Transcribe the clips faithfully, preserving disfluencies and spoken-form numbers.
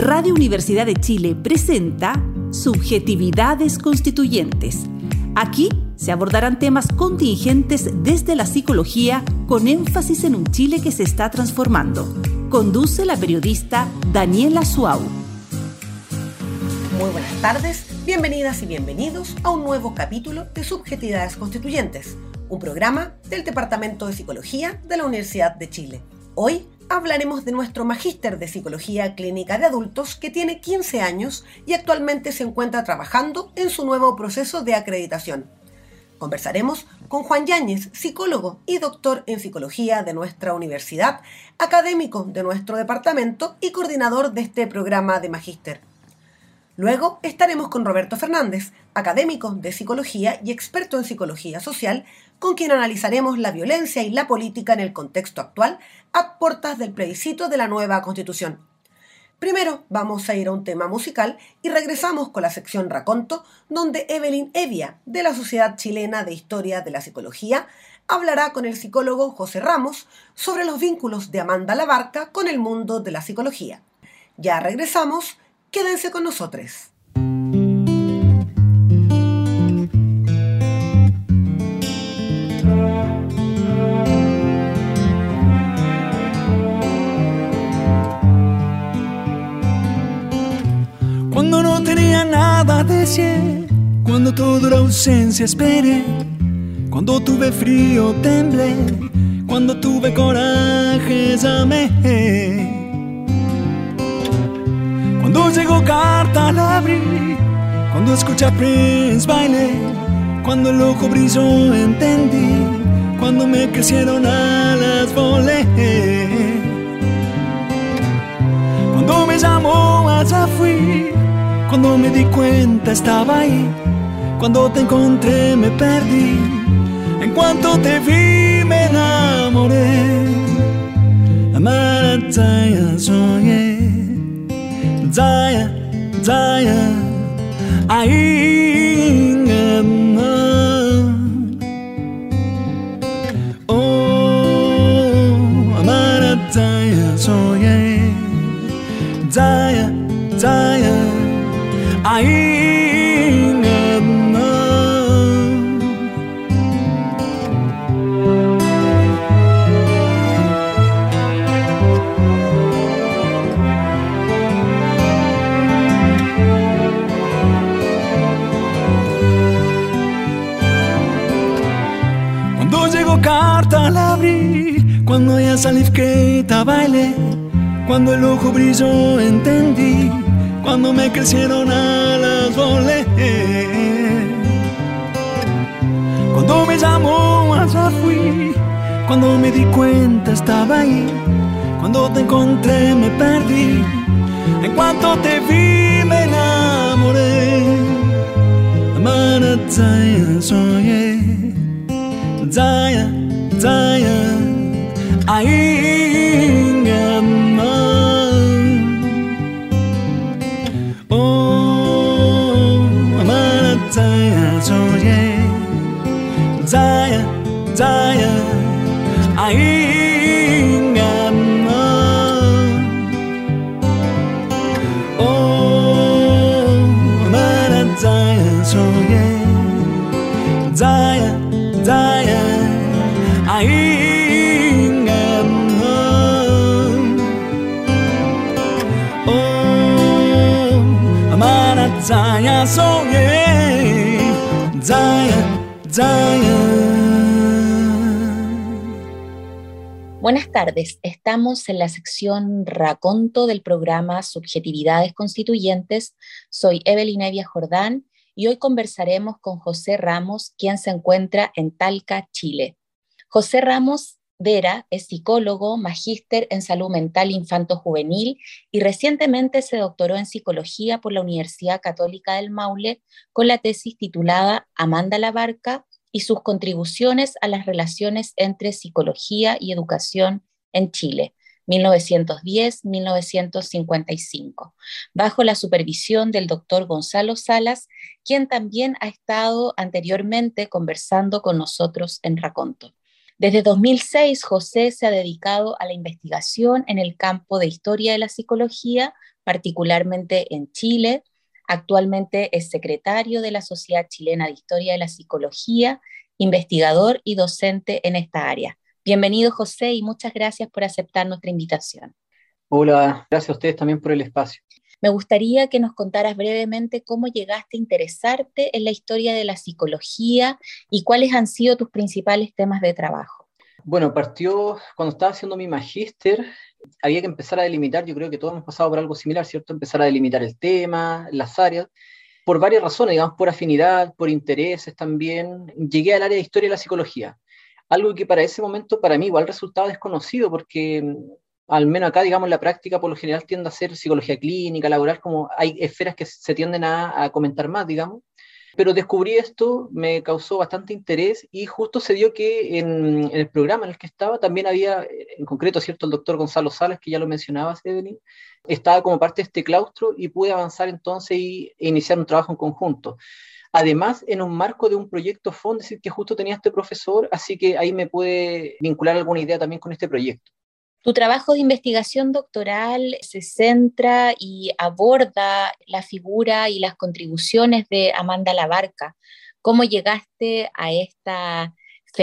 Radio Universidad de Chile presenta Subjetividades Constituyentes. Aquí se abordarán temas contingentes desde la psicología con énfasis en un Chile que se está transformando. Conduce la periodista Daniela Suau. Muy buenas tardes, bienvenidas y bienvenidos a un nuevo capítulo de Subjetividades Constituyentes, un programa del Departamento de Psicología de la Universidad de Chile. Hoy hablaremos de nuestro magíster de Psicología Clínica de Adultos que tiene quince años y actualmente se encuentra trabajando en su nuevo proceso de acreditación. Conversaremos con Juan Yáñez, psicólogo y doctor en psicología de nuestra universidad, académico de nuestro departamento y coordinador de este programa de magíster. Luego estaremos con Roberto Fernández, académico de psicología y experto en psicología social, con quien analizaremos la violencia y la política en el contexto actual a puertas del plebiscito de la nueva Constitución. Primero vamos a ir a un tema musical y regresamos con la sección Raconto, donde Evelyn Evia, de la Sociedad Chilena de Historia de la Psicología, hablará con el psicólogo José Ramos sobre los vínculos de Amanda Labarca con el mundo de la psicología. Ya regresamos, quédense con nosotros. Cuando no tenía nada decir, cuando toda la ausencia esperé, cuando tuve frío temblé, cuando tuve coraje amé. Cuando llegó carta la abrí, cuando escuché a Prince bailé, cuando el ojo brilló entendí, cuando me crecieron alas volé. Cuando me llamó allá fui, cuando me di cuenta estaba ahí, cuando te encontré me perdí, en cuanto te vi me enamoré. Amarataya soñé, Zaya, Zaya, ahí oh, Amarataya soñé, Zaya, Zaya, ahí no. Cuando llegó carta la abrí, cuando ya salí que bailé, cuando el ojo brilló entendí, cuando me crecieron alas volé. Cuando me llamó allá fui, cuando me di cuenta estaba ahí, cuando te encontré me perdí, en cuanto te vi me enamoré. Amarataya soñé, Zaya, Zaya, ahí no. Zaya, soñé, Zaya, Zaya, ahí no. Oh, Amara, Zaya, soñé, Zaya, Zaya, ahí no. Oh, Amara, Zaya, soñé, Zaya, Zaya. Buenas tardes, estamos en la sección Raconto del programa Subjetividades Constituyentes. Soy Evelyn Evia Jordán y hoy conversaremos con José Ramos, quien se encuentra en Talca, Chile. José Ramos Vera es psicólogo, magíster en salud mental infanto-juvenil y recientemente se doctoró en psicología por la Universidad Católica del Maule con la tesis titulada Amanda Labarca y sus contribuciones a las relaciones entre psicología y educación en Chile, mil novecientos diez a mil novecientos cincuenta y cinco, bajo la supervisión del doctor Gonzalo Salas, quien también ha estado anteriormente conversando con nosotros en Raconto. Desde dos mil seis, José se ha dedicado a la investigación en el campo de historia de la psicología, particularmente en Chile. Actualmente es secretario de la Sociedad Chilena de Historia de la Psicología, investigador y docente en esta área. Bienvenido, José, y muchas gracias por aceptar nuestra invitación. Hola, gracias a ustedes también por el espacio. Me gustaría que nos contaras brevemente cómo llegaste a interesarte en la historia de la psicología y cuáles han sido tus principales temas de trabajo. Bueno, partió cuando estaba haciendo mi magíster, había que empezar a delimitar, yo creo que todos hemos pasado por algo similar, ¿cierto? Empezar a delimitar el tema, las áreas, por varias razones, digamos, por afinidad, por intereses también. Llegué al área de historia de la psicología, algo que para ese momento para mí igual resultaba desconocido, porque al menos acá, digamos, la práctica por lo general tiende a ser psicología clínica, laboral, como hay esferas que se tienden a, a comentar más, digamos. Pero descubrí esto, me causó bastante interés y justo se dio que en, en el programa en el que estaba también había, en concreto, ¿cierto?, el doctor Gonzalo Salas, que ya lo mencionabas, Evelyn, estaba como parte de este claustro y pude avanzar entonces y, e iniciar un trabajo en conjunto. Además, en un marco de un proyecto F O N, es decir, que justo tenía este profesor, así que ahí me pude vincular alguna idea también con este proyecto. Tu trabajo de investigación doctoral se centra y aborda la figura y las contribuciones de Amanda Labarca. ¿Cómo llegaste a esta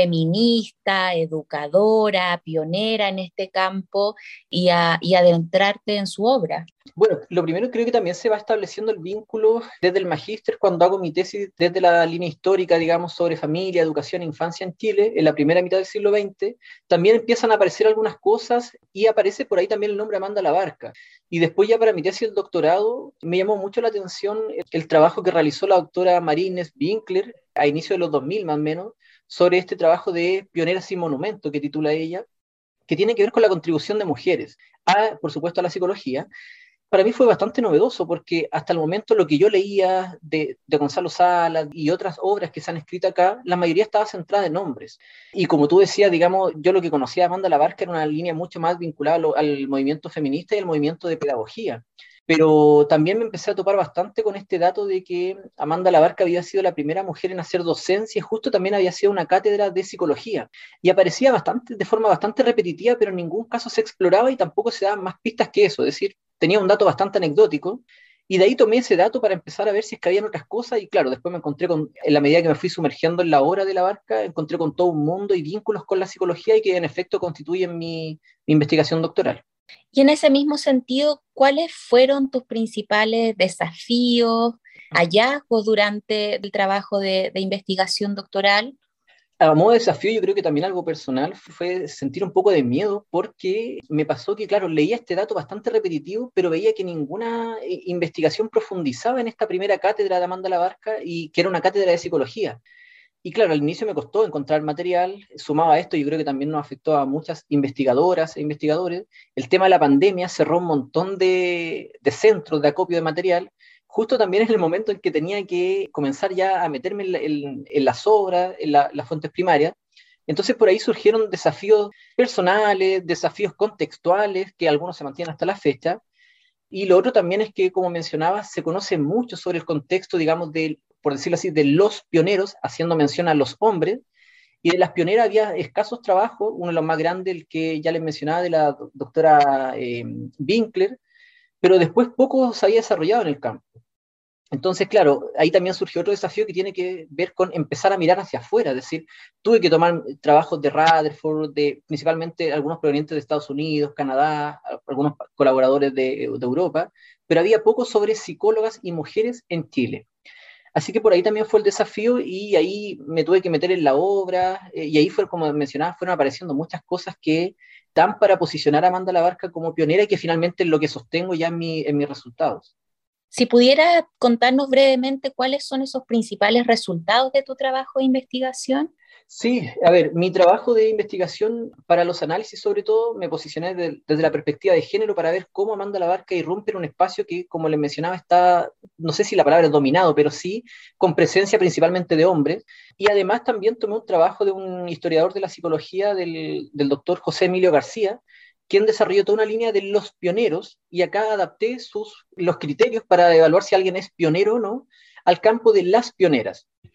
feminista, educadora, pionera en este campo y, a, y adentrarte en su obra? Bueno, lo primero creo que también se va estableciendo el vínculo desde el magíster cuando hago mi tesis desde la línea histórica, digamos, sobre familia, educación e infancia en Chile, en la primera mitad del siglo veinte. También empiezan a aparecer algunas cosas y aparece por ahí también el nombre Amanda Labarca. Y después ya para mi tesis del doctorado me llamó mucho la atención el, el trabajo que realizó la doctora Marines Winkler a inicios de los dos mil más o menos, sobre este trabajo de Pioneras sin Monumento, que titula ella, que tiene que ver con la contribución de mujeres, a, por supuesto, a la psicología. Para mí fue bastante novedoso porque hasta el momento lo que yo leía de, de Gonzalo Salas y otras obras que se han escrito acá, la mayoría estaba centrada en hombres. Y como tú decías, digamos, yo lo que conocía de Amanda Labarca era una línea mucho más vinculada al, al movimiento feminista y al movimiento de pedagogía. Pero también me empecé a topar bastante con este dato de que Amanda Labarca había sido la primera mujer en hacer docencia y justo también había sido una cátedra de psicología. Y aparecía bastante, de forma bastante repetitiva, pero en ningún caso se exploraba y tampoco se daban más pistas que eso. Es decir, tenía un dato bastante anecdótico y de ahí tomé ese dato para empezar a ver si es que habían otras cosas y claro, después me encontré con, en la medida que me fui sumergiendo en la obra de Labarca, encontré con todo un mundo y vínculos con la psicología y que en efecto constituyen mi, mi investigación doctoral. Y en ese mismo sentido, ¿cuáles fueron tus principales desafíos, hallazgos durante el trabajo de, de investigación doctoral? A modo de desafío, yo creo que también algo personal fue sentir un poco de miedo porque me pasó que, claro, leía este dato bastante repetitivo, pero veía que ninguna investigación profundizaba en esta primera cátedra de Amanda Labarca y que era una cátedra de psicología. Y claro, al inicio me costó encontrar material, sumado a esto, yo creo que también nos afectó a muchas investigadoras e investigadores. El tema de la pandemia cerró un montón de, de centros de acopio de material, justo también en el momento en que tenía que comenzar ya a meterme en, la, en, en las obras, en la, las fuentes primarias. Entonces por ahí surgieron desafíos personales, desafíos contextuales, que algunos se mantienen hasta la fecha. Y lo otro también es que, como mencionaba, se conoce mucho sobre el contexto, digamos, del por decirlo así, de los pioneros, haciendo mención a los hombres, y de las pioneras había escasos trabajos, uno de los más grandes, el que ya les mencionaba, de la doctora eh, Winkler, pero después poco se había desarrollado en el campo. Entonces, claro, ahí también surgió otro desafío que tiene que ver con empezar a mirar hacia afuera, es decir, tuve que tomar trabajos de Rutherford, de, principalmente algunos provenientes de Estados Unidos, Canadá, algunos colaboradores de, de Europa, pero había poco sobre psicólogas y mujeres en Chile. Así que por ahí también fue el desafío y ahí me tuve que meter en la obra eh, y ahí fue, como mencionaba, fueron apareciendo muchas cosas que dan para posicionar a Amanda Labarca como pionera y que finalmente es lo que sostengo ya en, mi, en mis resultados. Si pudiera contarnos brevemente cuáles son esos principales resultados de tu trabajo de investigación. Sí, a ver, mi trabajo de investigación para los análisis, sobre todo, me posicioné de, desde la perspectiva de género para ver cómo Amanda Labarca irrumpe en un espacio que, como les mencionaba, está, no sé si la palabra es dominado, pero sí con presencia principalmente de hombres. Y además también tomé un trabajo de un historiador de la psicología, del, del doctor José Emilio García, quien desarrolló toda una línea de los pioneros, y acá adapté sus, los criterios para evaluar si alguien es pionero o no, al campo de las pioneras.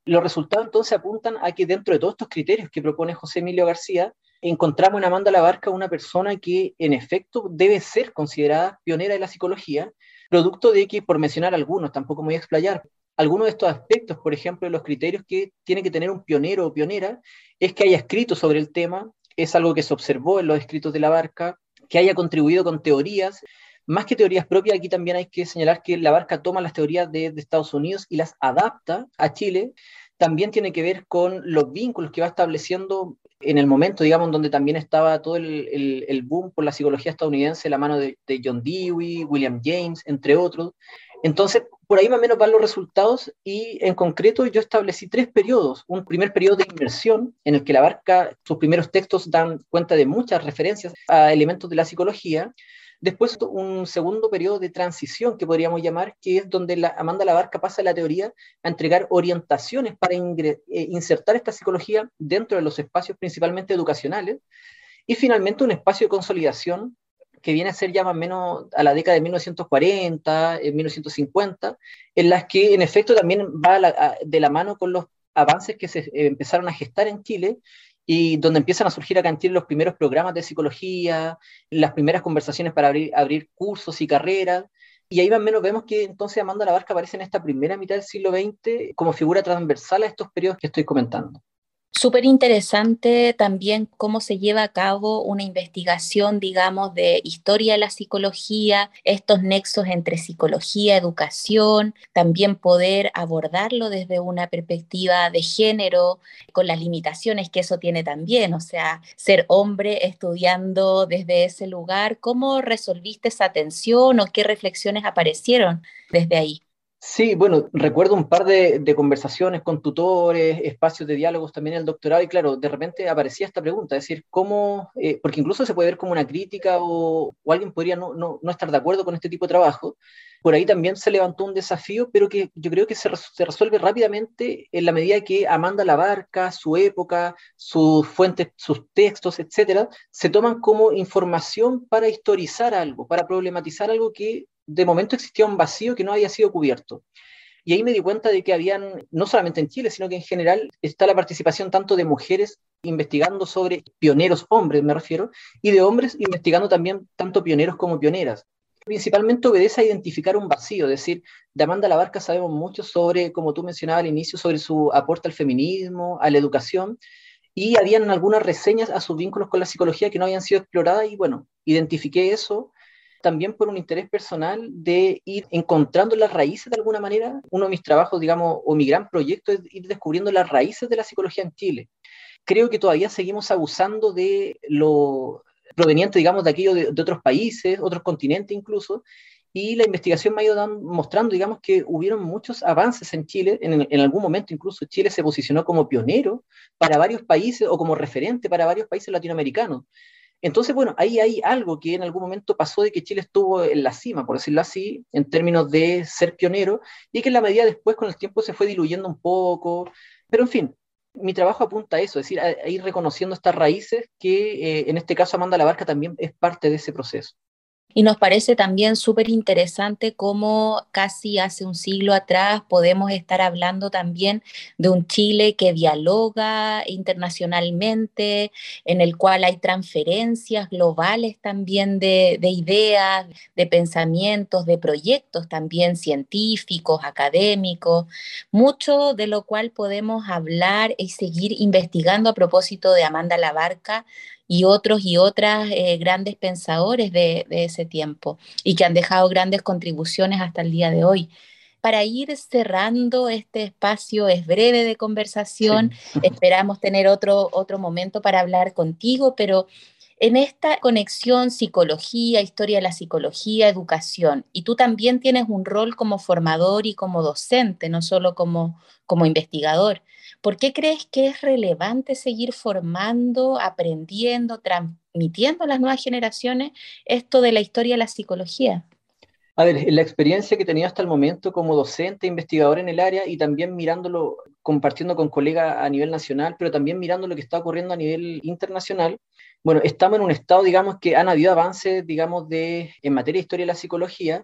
Los resultados entonces apuntan a que dentro de todos estos criterios que propone José Emilio García, encontramos en Amanda Labarca una persona que en efecto debe ser considerada pionera de la psicología, producto de que, por mencionar algunos, tampoco me voy a explayar, algunos de estos aspectos, por ejemplo, de los criterios que tiene que tener un pionero o pionera, es que haya escrito sobre el tema, es algo que se observó en los escritos de Labarca, que haya contribuido con teorías, más que teorías propias. Aquí también hay que señalar que Labarca toma las teorías de, de Estados Unidos y las adapta a Chile. También tiene que ver con los vínculos que va estableciendo en el momento, digamos, donde también estaba todo el, el, el boom por la psicología estadounidense, la mano de, de John Dewey, William James, entre otros. Entonces, por ahí más o menos van los resultados, y en concreto yo establecí tres periodos. Un primer periodo de inmersión, en el que Labarca, sus primeros textos dan cuenta de muchas referencias a elementos de la psicología. Después un segundo periodo de transición, que podríamos llamar, que es donde la, Amanda Labarca pasa de la teoría a entregar orientaciones para ingre, eh, insertar esta psicología dentro de los espacios principalmente educacionales. Y finalmente un espacio de consolidación que viene a ser ya más o menos a la década de mil novecientos cuarenta, en mil novecientos cincuenta, en las que en efecto también va a la, a, de la mano con los avances que se eh, empezaron a gestar en Chile, y donde empiezan a surgir acá en Chile los primeros programas de psicología, las primeras conversaciones para abrir, abrir cursos y carreras, y ahí más o menos vemos que entonces Amanda Labarca aparece en esta primera mitad del siglo veinte como figura transversal a estos periodos que estoy comentando. Súper interesante también cómo se lleva a cabo una investigación, digamos, de historia de la psicología, estos nexos entre psicología, educación, también poder abordarlo desde una perspectiva de género, con las limitaciones que eso tiene también, o sea, ser hombre estudiando desde ese lugar. ¿Cómo resolviste esa tensión o qué reflexiones aparecieron desde ahí? Sí, bueno, recuerdo un par de, de conversaciones con tutores, espacios de diálogos también en el doctorado, y claro, de repente aparecía esta pregunta, es decir, ¿cómo? Eh, porque incluso se puede ver como una crítica, o, o alguien podría no, no, no estar de acuerdo con este tipo de trabajo. Por ahí también se levantó un desafío, pero que yo creo que se, se resuelve rápidamente en la medida que Amanda Labarca, su época, sus fuentes, sus textos, etcétera, se toman como información para historizar algo, para problematizar algo que de momento existía un vacío que no había sido cubierto. Y ahí me di cuenta de que habían, no solamente en Chile, sino que en general está la participación tanto de mujeres investigando sobre pioneros hombres, me refiero, y de hombres investigando también tanto pioneros como pioneras. Principalmente obedece a identificar un vacío, es decir, de Amanda Labarca sabemos mucho sobre, como tú mencionabas al inicio, sobre su aporte al feminismo, a la educación, y habían algunas reseñas a sus vínculos con la psicología que no habían sido exploradas, y bueno, identifiqué eso también por un interés personal de ir encontrando las raíces de alguna manera. Uno de mis trabajos, digamos, o mi gran proyecto es ir descubriendo las raíces de la psicología en Chile. Creo que todavía seguimos abusando de lo proveniente, digamos, de aquello de, de otros países, otros continentes incluso, y la investigación me ha ido dan, mostrando, digamos, que hubieron muchos avances en Chile. En, en algún momento incluso Chile se posicionó como pionero para varios países, o como referente para varios países latinoamericanos. Entonces, bueno, ahí hay algo que en algún momento pasó, de que Chile estuvo en la cima, por decirlo así, en términos de ser pionero, y que en la medida después, con el tiempo, se fue diluyendo un poco. Pero, en fin, mi trabajo apunta a eso, es decir, a, a ir reconociendo estas raíces, que eh, en este caso Amanda Labarca también es parte de ese proceso. Y nos parece también súper interesante cómo casi hace un siglo atrás podemos estar hablando también de un Chile que dialoga internacionalmente, en el cual hay transferencias globales también de, de ideas, de pensamientos, de proyectos también científicos, académicos, mucho de lo cual podemos hablar y seguir investigando a propósito de Amanda Labarca y otros y otras eh, grandes pensadores de, de ese tiempo, y que han dejado grandes contribuciones hasta el día de hoy. Para ir cerrando este espacio, es breve de conversación, Sí. esperamos tener otro, otro momento para hablar contigo, pero en esta conexión psicología, historia de la psicología, educación, y tú también tienes un rol como formador y como docente, no solo como, como investigador. ¿Por qué crees que es relevante seguir formando, aprendiendo, transmitiendo a las nuevas generaciones esto de la historia de la psicología? A ver, la experiencia que he tenido hasta el momento como docente, investigador en el área, y también mirándolo, compartiendo con colegas a nivel nacional, pero también mirando lo que está ocurriendo a nivel internacional. Bueno, estamos en un estado, digamos, que han habido avances, digamos, de, en materia de historia de la psicología,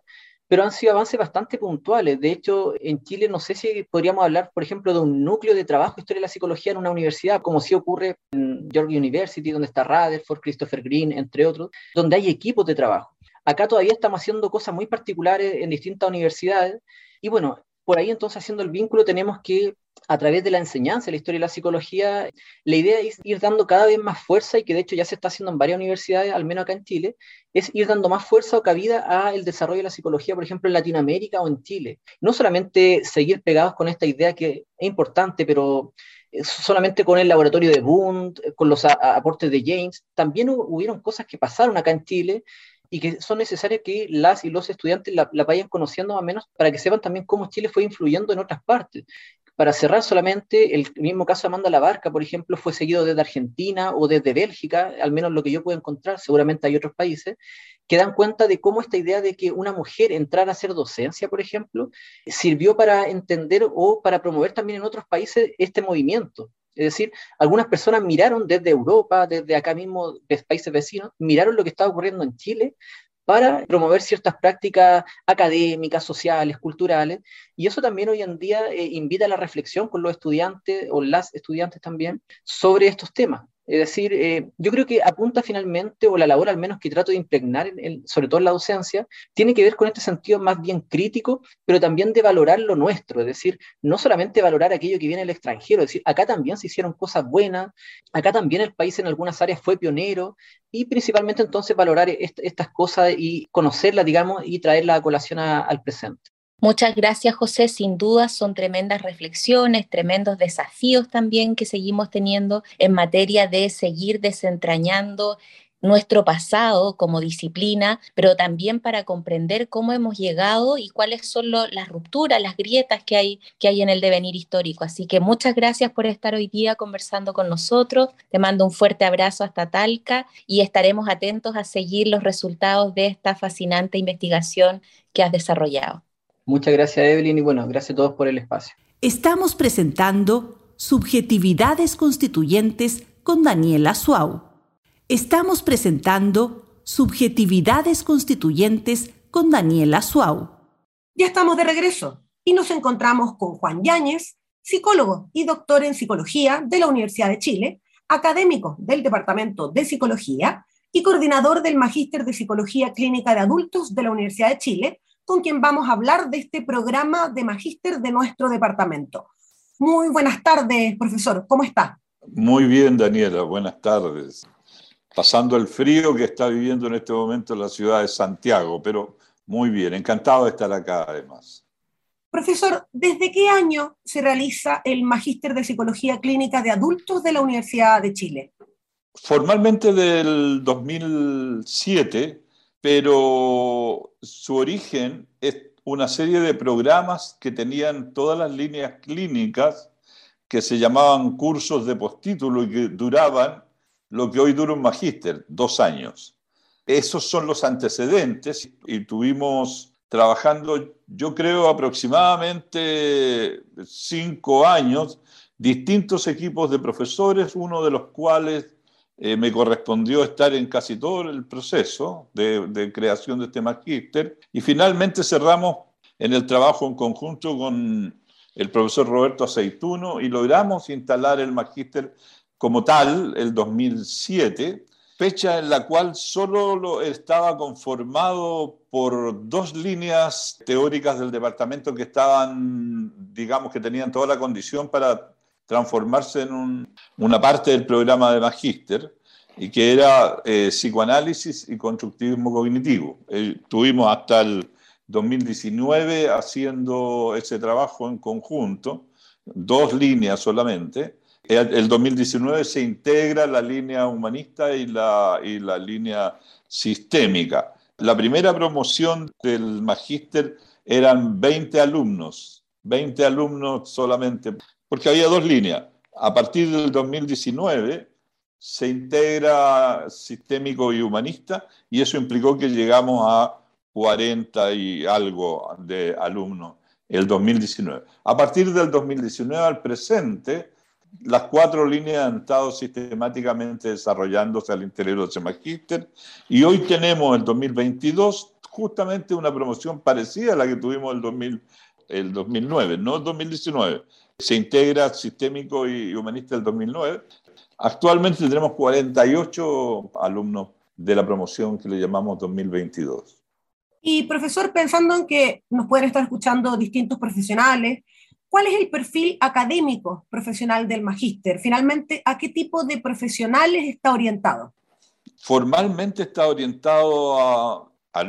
pero han sido avances bastante puntuales. De hecho, en Chile no sé si podríamos hablar, por ejemplo, de un núcleo de trabajo de historia de la psicología en una universidad, como sí ocurre en York University, donde está Rutherford, Christopher Green, entre otros, donde hay equipos de trabajo. Acá todavía estamos haciendo cosas muy particulares en distintas universidades, y bueno, por ahí entonces haciendo el vínculo tenemos que, a través de la enseñanza de la historia y la psicología, la idea es ir dando cada vez más fuerza, y que de hecho ya se está haciendo en varias universidades, al menos acá en Chile, es ir dando más fuerza o cabida al desarrollo de la psicología, por ejemplo, en Latinoamérica o en Chile. No solamente seguir pegados con esta idea que es importante, pero solamente con el laboratorio de Bund, con los a- aportes de James, también hu- hubieron cosas que pasaron acá en Chile y que son necesarias que las y los estudiantes la, la vayan conociendo más o menos, para que sepan también cómo Chile fue influyendo en otras partes. Para cerrar solamente, el mismo caso de Amanda Labarca, por ejemplo, fue seguido desde Argentina o desde Bélgica, al menos lo que yo puedo encontrar, seguramente hay otros países, que dan cuenta de cómo esta idea de que una mujer entrara a hacer docencia, por ejemplo, sirvió para entender o para promover también en otros países este movimiento. Es decir, algunas personas miraron desde Europa, desde acá mismo, de países vecinos, miraron lo que estaba ocurriendo en Chile para promover ciertas prácticas académicas, sociales, culturales, y eso también hoy en día eh, invita a la reflexión con los estudiantes, o las estudiantes también, sobre estos temas. Es decir, eh, yo creo que apunta finalmente, o la labor al menos que trato de impregnar, en el, sobre todo en la docencia, tiene que ver con este sentido más bien crítico, pero también de valorar lo nuestro, es decir, no solamente valorar aquello que viene del extranjero, es decir, acá también se hicieron cosas buenas, acá también el país en algunas áreas fue pionero, y principalmente entonces valorar est estas cosas y conocerlas, digamos, y traerlas a colación a, al presente. Muchas gracias, José. Sin duda son tremendas reflexiones, tremendos desafíos también que seguimos teniendo en materia de seguir desentrañando nuestro pasado como disciplina, pero también para comprender cómo hemos llegado y cuáles son lo, las rupturas, las grietas que hay, que hay en el devenir histórico. Así que muchas gracias por estar hoy día conversando con nosotros. Te mando un fuerte abrazo hasta Talca y estaremos atentos a seguir los resultados de esta fascinante investigación que has desarrollado. Muchas gracias, Evelyn, y bueno, gracias a todos por el espacio. Estamos presentando Subjetividades Constituyentes con Daniela Suau. Estamos presentando Subjetividades Constituyentes con Daniela Suau. Ya estamos de regreso y nos encontramos con Juan Yáñez, psicólogo y doctor en psicología de la Universidad de Chile, académico del Departamento de Psicología y coordinador del Magíster de Psicología Clínica de Adultos de la Universidad de Chile, con quien vamos a hablar de este programa de magíster de nuestro departamento. Muy buenas tardes, profesor. ¿Cómo está? Muy bien, Daniela. Buenas tardes. Pasando el frío que está viviendo en este momento la ciudad de Santiago, pero muy bien. Encantado de estar acá, además. Profesor, ¿desde qué año se realiza el Magíster de Psicología Clínica de Adultos de la Universidad de Chile? Formalmente del dos mil siete, pero su origen es una serie de programas que tenían todas las líneas clínicas que se llamaban cursos de postítulo y que duraban lo que hoy dura un magíster, dos años. Esos son los antecedentes y tuvimos trabajando, yo creo, aproximadamente cinco años, distintos equipos de profesores, uno de los cuales Eh, me correspondió estar en casi todo el proceso de, de creación de este magíster, y finalmente cerramos en el trabajo en conjunto con el profesor Roberto Aceituno y logramos instalar el magíster como tal el dos mil siete, fecha en la cual solo lo estaba conformado por dos líneas teóricas del departamento que estaban, digamos que tenían toda la condición para transformarse en un, una parte del programa de magíster, y que era eh, psicoanálisis y constructivismo cognitivo. Eh, tuvimos hasta el dos mil diecinueve haciendo ese trabajo en conjunto, dos líneas solamente. El, el dos mil diecinueve se integra la línea humanista y la, y la línea sistémica. La primera promoción del magíster eran veinte alumnos, veinte alumnos solamente, porque había dos líneas. A partir del dos mil diecinueve se integra sistémico y humanista, y eso implicó que llegamos a cuarenta y algo de alumnos el dos mil diecinueve. A partir del dos mil diecinueve al presente, las cuatro líneas han estado sistemáticamente desarrollándose al interior de ese magíster, y hoy tenemos el dos mil veintidós justamente una promoción parecida a la que tuvimos el, dos mil, el dos mil nueve, no el dos mil diecinueve. Se integra Sistémico y Humanista el dos mil nueve. Actualmente tenemos cuarenta y ocho alumnos de la promoción que le llamamos dos mil veintidós. Y profesor, pensando en que nos pueden estar escuchando distintos profesionales, ¿cuál es el perfil académico profesional del magíster? Finalmente, ¿a qué tipo de profesionales está orientado? Formalmente está orientado a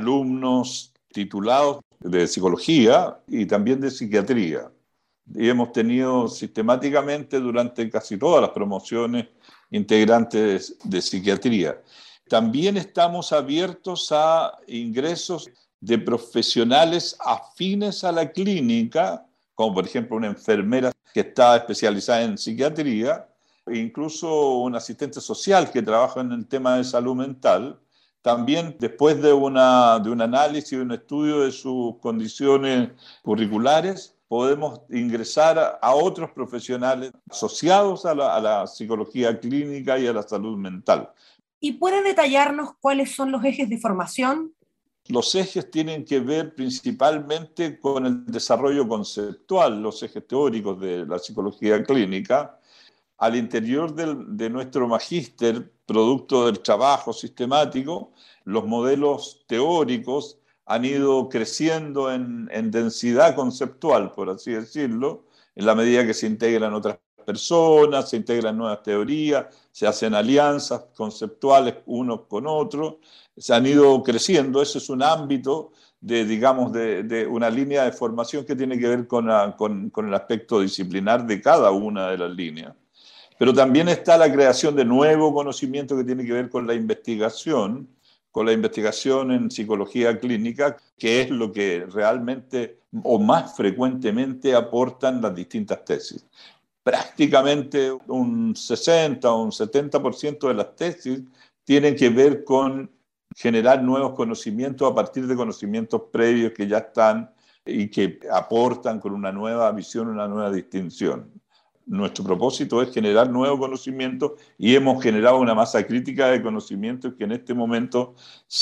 alumnos titulados de psicología y también de psiquiatría. Y hemos tenido sistemáticamente durante casi todas las promociones integrantes de psiquiatría. También estamos abiertos a ingresos de profesionales afines a la clínica, como por ejemplo una enfermera que está especializada en psiquiatría, e incluso un asistente social que trabaja en el tema de salud mental. También después de, una, de un análisis, un estudio de sus condiciones curriculares, podemos ingresar a, a otros profesionales asociados a la, a la psicología clínica y a la salud mental. ¿Y puede detallarnos cuáles son los ejes de formación? Los ejes tienen que ver principalmente con el desarrollo conceptual, los ejes teóricos de la psicología clínica. Al interior del, de nuestro magíster, producto del trabajo sistemático, los modelos teóricos han ido creciendo en, en densidad conceptual, por así decirlo, en la medida que se integran otras personas, se integran nuevas teorías, se hacen alianzas conceptuales unos con otros, se han ido creciendo. Ese es un ámbito de, digamos, de, de una línea de formación que tiene que ver con, la, con, con el aspecto disciplinar de cada una de las líneas. Pero también está la creación de nuevo conocimiento que tiene que ver con la investigación, con la investigación en psicología clínica, que es lo que realmente o más frecuentemente aportan las distintas tesis. Prácticamente un sesenta o un setenta por ciento de las tesis tienen que ver con generar nuevos conocimientos a partir de conocimientos previos que ya están y que aportan con una nueva visión, una nueva distinción. Nuestro propósito es generar nuevo conocimiento y hemos generado una masa crítica de conocimientos que en este momento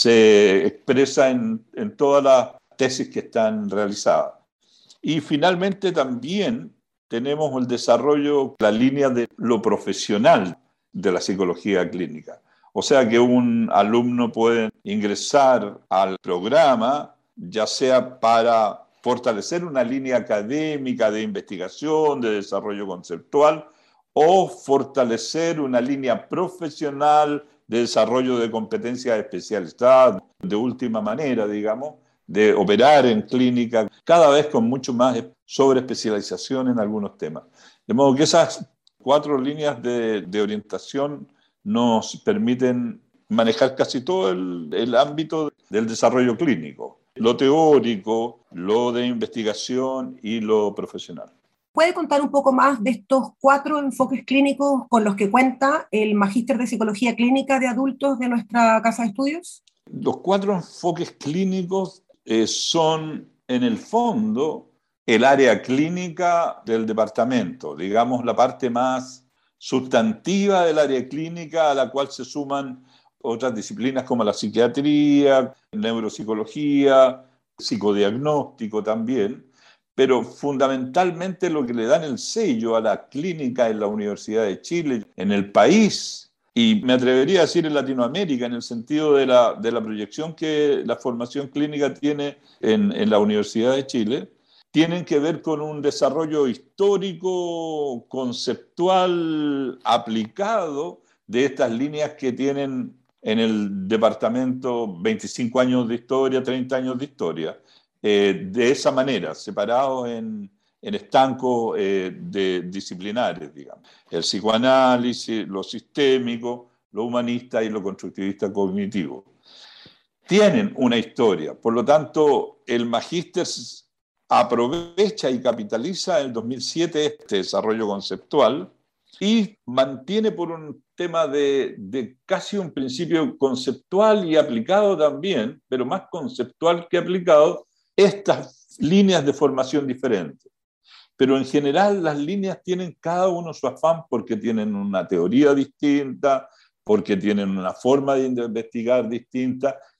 se expresa en, en todas las tesis que están realizadas. Y finalmente también tenemos el desarrollo, la línea de lo profesional de la psicología clínica. O sea que un alumno puede ingresar al programa, ya sea para fortalecer una línea académica de investigación, de desarrollo conceptual, o fortalecer una línea profesional de desarrollo de competencias especializadas, de última manera, digamos, de operar en clínica, cada vez con mucho más sobreespecialización en algunos temas. De modo que esas cuatro líneas de, de orientación nos permiten manejar casi todo el, el ámbito del desarrollo clínico, lo teórico, lo de investigación y lo profesional. ¿Puede contar un poco más de estos cuatro enfoques clínicos con los que cuenta el Magíster de Psicología Clínica de Adultos de nuestra Casa de Estudios? Los cuatro enfoques clínicos eh, son, en el fondo, el área clínica del departamento, digamos la parte más sustantiva del área clínica a la cual se suman otras disciplinas como la psiquiatría, neuropsicología, psicodiagnóstico también, pero fundamentalmente lo que le dan el sello a la clínica en la Universidad de Chile, en el país, y me atrevería a decir en Latinoamérica, en el sentido de la, de la proyección que la formación clínica tiene en, en la Universidad de Chile, tienen que ver con un desarrollo histórico, conceptual, aplicado de estas líneas que tienen en el departamento veinticinco años de historia, treinta años de historia, eh, de esa manera, separados en, en estancos eh, de disciplinares, digamos. El psicoanálisis, lo sistémico, lo humanista y lo constructivista cognitivo. Tienen una historia, por lo tanto, el magíster aprovecha y capitaliza en el dos mil siete este desarrollo conceptual y mantiene por un tema de, de casi un principio conceptual y aplicado también, pero más conceptual que aplicado, estas líneas de formación diferentes. Pero en general las líneas tienen cada uno su afán porque tienen una teoría distinta, porque tienen una forma de investigar distinta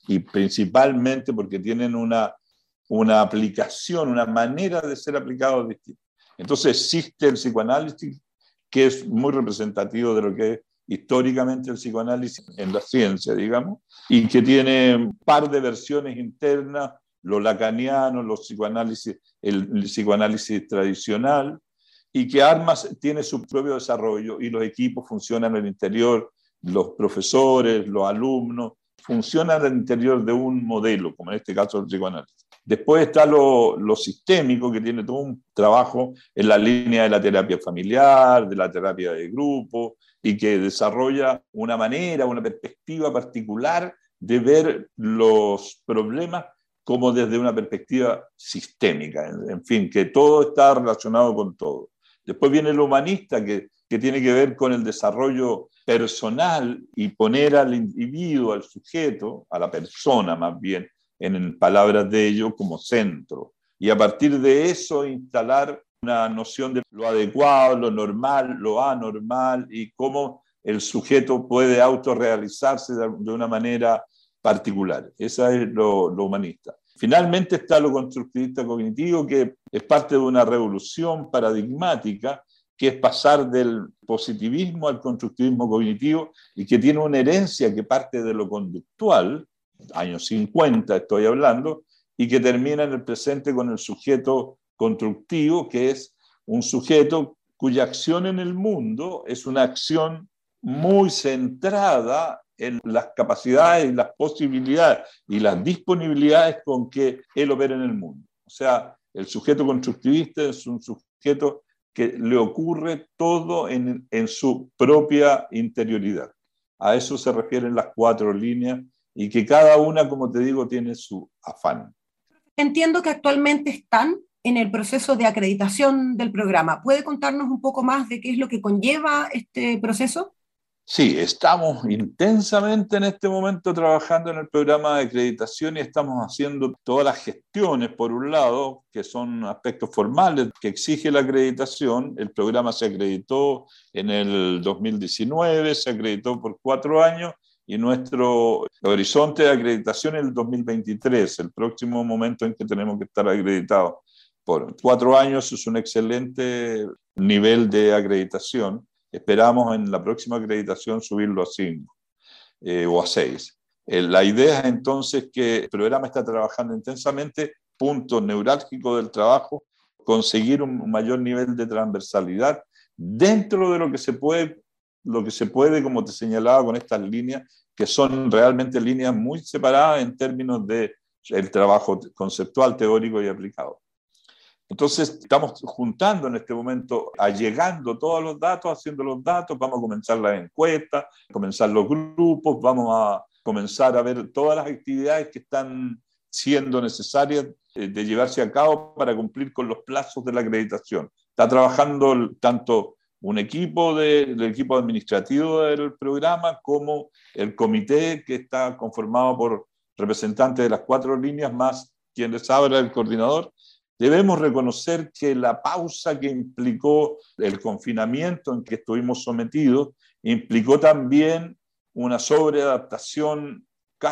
y principalmente porque tienen una, una aplicación, una manera de ser aplicados distinta. Entonces existe el psicoanálisis, que es muy representativo de lo que es históricamente el psicoanálisis en la ciencia, digamos, y que tiene un par de versiones internas, lo lacaniano, los psicoanálisis, el, el psicoanálisis tradicional, y que Armas tiene su propio desarrollo y los equipos funcionan en el interior, los profesores, los alumnos, funcionan al interior de un modelo, como en este caso el psicoanálisis. Después está lo, lo sistémico, que tiene todo un trabajo en la línea de la terapia familiar, de la terapia de grupo, y que desarrolla una manera, una perspectiva particular de ver los problemas como desde una perspectiva sistémica. En, en fin, que todo está relacionado con todo. Después viene el humanista, que, que tiene que ver con el desarrollo personal y poner al individuo, al sujeto, a la persona más bien, en palabras de ellos, como centro. Y a partir de eso instalar una noción de lo adecuado, lo normal, lo anormal, y cómo el sujeto puede autorrealizarse de una manera particular. Esa es lo, lo humanista. Finalmente está lo constructivista cognitivo, que es parte de una revolución paradigmática, que es pasar del positivismo al constructivismo cognitivo, y que tiene una herencia que parte de lo conductual, años cincuenta estoy hablando, y que termina en el presente con el sujeto constructivo, que es un sujeto cuya acción en el mundo es una acción muy centrada en las capacidades y las posibilidades y las disponibilidades con que él opera en el mundo. O sea, el sujeto constructivista es un sujeto que le ocurre todo en, en su propia interioridad. A eso se refieren las cuatro líneas, y que cada una, como te digo, tiene su afán. Entiendo que actualmente están en el proceso de acreditación del programa. ¿Puede contarnos un poco más de qué es lo que conlleva este proceso? Sí, estamos intensamente en este momento trabajando en el programa de acreditación y estamos haciendo todas las gestiones, por un lado, que son aspectos formales que exige la acreditación. El programa se acreditó en el dos mil diecinueve, se acreditó por cuatro años, y nuestro horizonte de acreditación es el dos mil veintitrés, el próximo momento en que tenemos que estar acreditados. Por cuatro años es un excelente nivel de acreditación. Esperamos en la próxima acreditación subirlo a cinco eh, o a seis. Eh, la idea es entonces que el programa está trabajando intensamente, punto neurálgico del trabajo, conseguir un mayor nivel de transversalidad dentro de lo que se puede, lo que se puede, como te señalaba, con estas líneas, que son realmente líneas muy separadas en términos de el trabajo conceptual, teórico y aplicado. Entonces, estamos juntando en este momento, allegando todos los datos, haciendo los datos, vamos a comenzar las encuestas, comenzar los grupos, vamos a comenzar a ver todas las actividades que están siendo necesarias de llevarse a cabo para cumplir con los plazos de la acreditación. Está trabajando tanto un equipo de, del equipo administrativo del programa como el comité, que está conformado por representantes de las cuatro líneas, más quien les habla, el coordinador. Debemos reconocer que la pausa que implicó el confinamiento en que estuvimos sometidos implicó también una sobreadaptación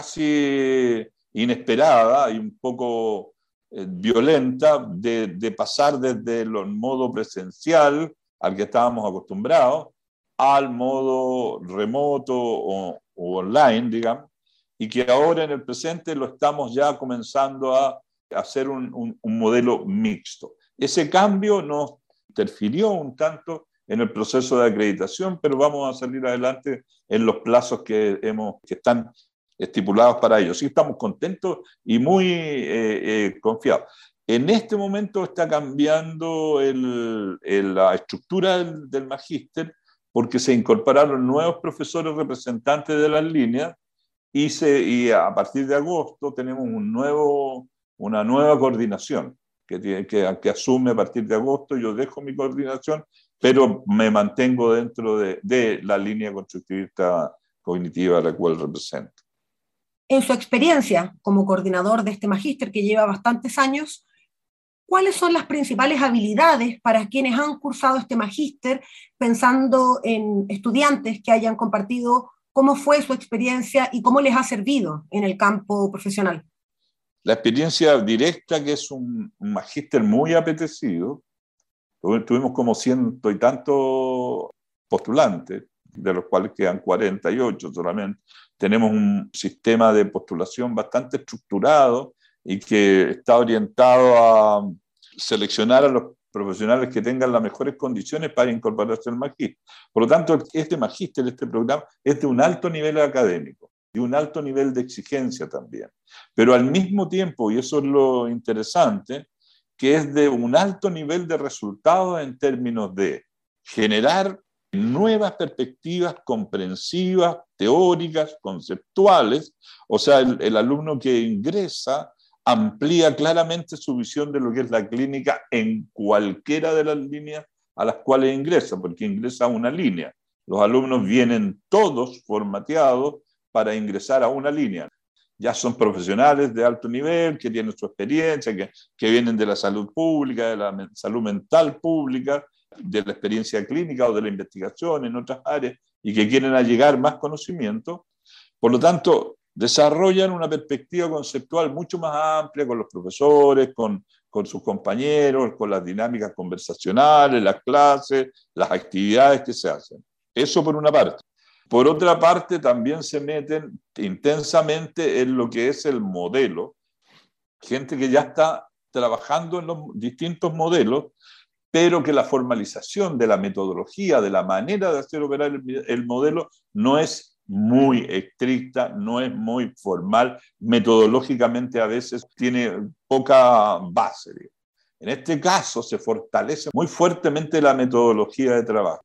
casi inesperada y un poco eh, violenta de, de pasar desde el modo presencial al que estábamos acostumbrados al modo remoto o, o online, digamos, y que ahora en el presente lo estamos ya comenzando a hacer un, un, un modelo mixto. Ese cambio nos interfirió un tanto en el proceso de acreditación, pero vamos a salir adelante en los plazos que, hemos, que están estipulados para ello. Sí, estamos contentos y muy eh, eh, confiados. En este momento está cambiando el, el, la estructura del, del magíster, porque se incorporaron nuevos profesores representantes de las líneas y, se, y a partir de agosto tenemos un nuevo... una nueva coordinación que, tiene, que, que asume a partir de agosto. Yo dejo mi coordinación, pero me mantengo dentro de, de la línea constructivista cognitiva a la cual represento. En su experiencia como coordinador de este magíster que lleva bastantes años, ¿cuáles son las principales habilidades para quienes han cursado este magíster, pensando en estudiantes que hayan compartido ¿Cómo fue su experiencia y cómo les ha servido en el campo profesional? La experiencia directa, que es un, un magíster muy apetecido. Tuvimos como ciento y tantos postulantes, de los cuales quedan cuarenta y ocho solamente. Tenemos un sistema de postulación bastante estructurado y que está orientado a seleccionar a los profesionales que tengan las mejores condiciones para incorporarse al magíster. Por lo tanto, este magíster, este programa, es de un alto nivel académico y un alto nivel de exigencia también. Pero al mismo tiempo, y eso es lo interesante, que es de un alto nivel de resultados en términos de generar nuevas perspectivas comprensivas, teóricas, conceptuales. O sea, el, el alumno que ingresa amplía claramente su visión de lo que es la clínica en cualquiera de las líneas a las cuales ingresa, porque ingresa a una línea. Los alumnos vienen todos formateados para ingresar a una línea. Ya son profesionales de alto nivel, que tienen su experiencia, que, que vienen de la salud pública, de la salud mental pública, de la experiencia clínica o de la investigación en otras áreas, y que quieren allegar más conocimiento. Por lo tanto, desarrollan una perspectiva conceptual mucho más amplia con los profesores, con, con sus compañeros, con las dinámicas conversacionales, las clases, las actividades que se hacen. Eso por una parte. Por otra parte, también se meten intensamente en lo que es el modelo. Gente que ya está trabajando en los distintos modelos, pero que la formalización de la metodología, de la manera de hacer operar el, el modelo, no es muy estricta, no es muy formal, metodológicamente a veces tiene poca base. En este caso se fortalece muy fuertemente la metodología de trabajo.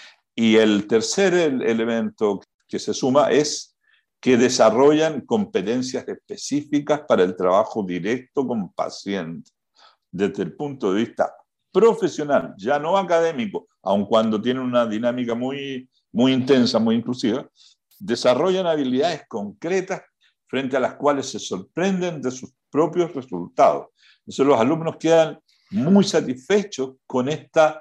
Y el tercer elemento que se suma es que desarrollan competencias específicas para el trabajo directo con pacientes, desde el punto de vista profesional, ya no académico, aun cuando tienen una dinámica muy, muy intensa, muy inclusiva, desarrollan habilidades concretas frente a las cuales se sorprenden de sus propios resultados. Entonces los alumnos quedan muy satisfechos con esta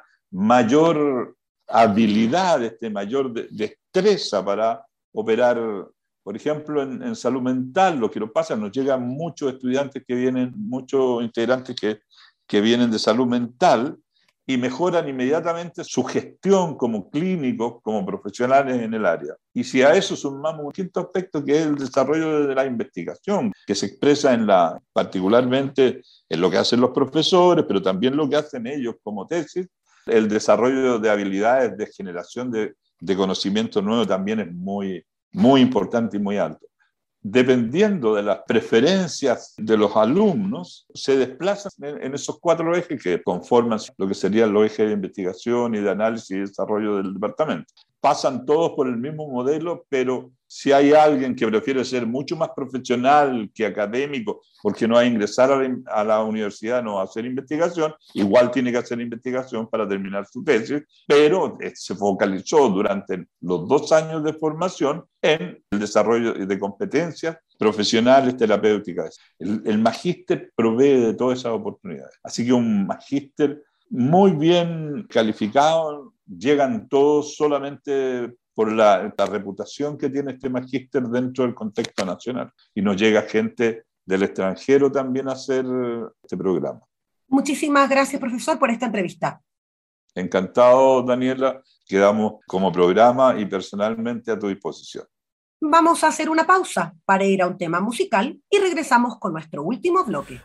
mayor habilidad, este mayor de, destreza para operar. Por ejemplo, en, en salud mental, lo que nos pasa, nos llegan muchos estudiantes que vienen, muchos integrantes que, que vienen de salud mental y mejoran inmediatamente su gestión como clínicos, como profesionales en el área. Y si a eso sumamos un quinto aspecto, que es el desarrollo de la investigación, que se expresa en la, particularmente en lo que hacen los profesores, pero también lo que hacen ellos como tesis, el desarrollo de habilidades de generación de, de conocimiento nuevo también es muy, muy importante y muy alto. Dependiendo de las preferencias de los alumnos, se desplazan en, en esos cuatro ejes que conforman lo que serían los ejes de investigación y de análisis y desarrollo del departamento. Pasan todos por el mismo modelo, pero si hay alguien que prefiere ser mucho más profesional que académico, porque no va a ingresar a la, a la universidad, no va a hacer investigación, igual tiene que hacer investigación para terminar su tesis, pero se focalizó durante los dos años de formación en el desarrollo de competencias profesionales terapéuticas. El, el magíster provee de todas esas oportunidades. Así que un magíster muy bien calificado, llegan todos solamente por la, la reputación que tiene este magíster dentro del contexto nacional. Y nos llega gente del extranjero también a hacer este programa. Muchísimas gracias, profesor, por esta entrevista. Encantado, Daniela. Quedamos como programa y personalmente a tu disposición. Vamos a hacer una pausa para ir a un tema musical y regresamos con nuestro último bloque.